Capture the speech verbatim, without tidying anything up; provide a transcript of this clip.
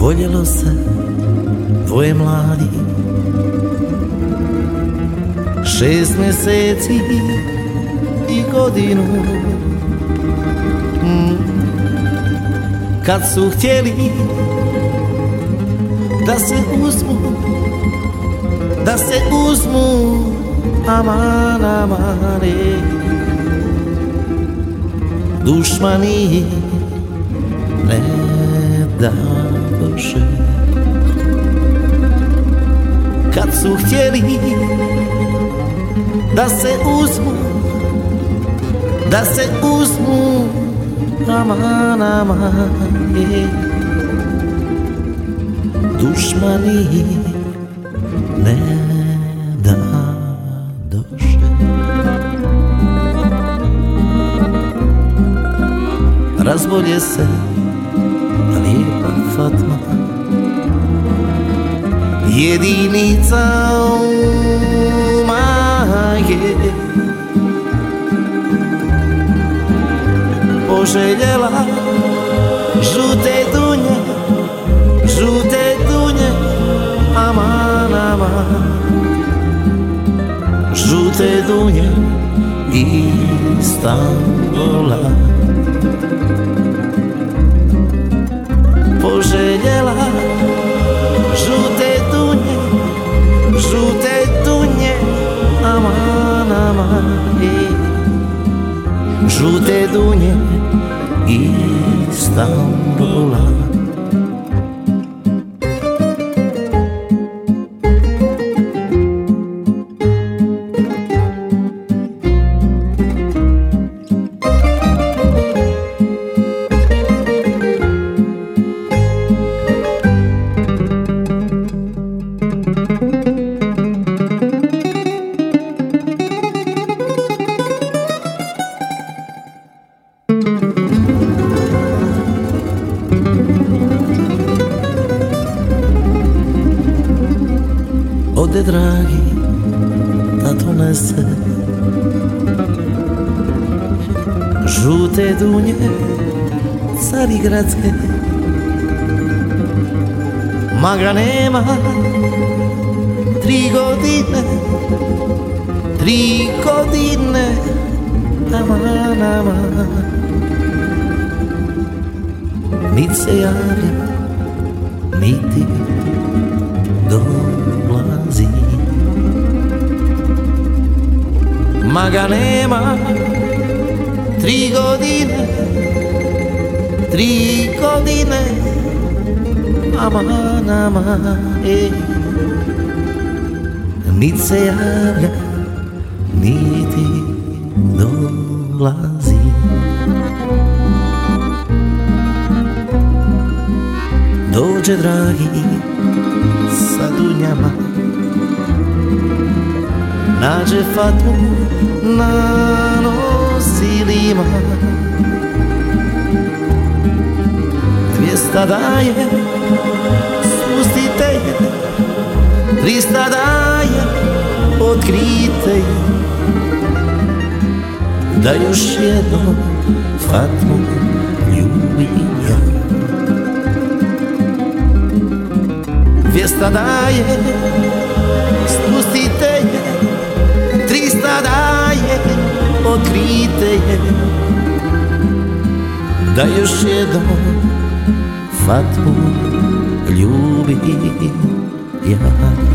voljelo se dvoje mladi, šest mjeseci i godinu. mm. Kad su htjeli da se uzmu, da se uzmu, aman, amane, dušmani ne dadoše. Kad su htjeli da se uzmu, da se uzmu, aman, amane, dušmani ne dadoše. Razbolje se lijepa Fatma, jedinica u majke, poželjela žute dunje, žute dunje, aman, aman, žute dunje Istanbula. Poželjela žute dunje, žute dunje, aman, aman, žute dunje Istanbula. Ode dragi da donese žute dunje Carigradske, ma ga nema tri godine, tri godine, aman, aman, nit se javlja, niti dolazi. Ma ga nema tri godine, tri godine, aman, aman, ej, nit se javlja, niti dolazi. Dođe dragi sa dunjama, nađe Fatmu na nosilima, dvijesta daje, spustite je, trista daje, otkrite je, da još jednom Fatmu ljubim ja. Dvijesta daje, spustite je, trista daje, otkrite je, da još jednom Fatmu ljubim ja.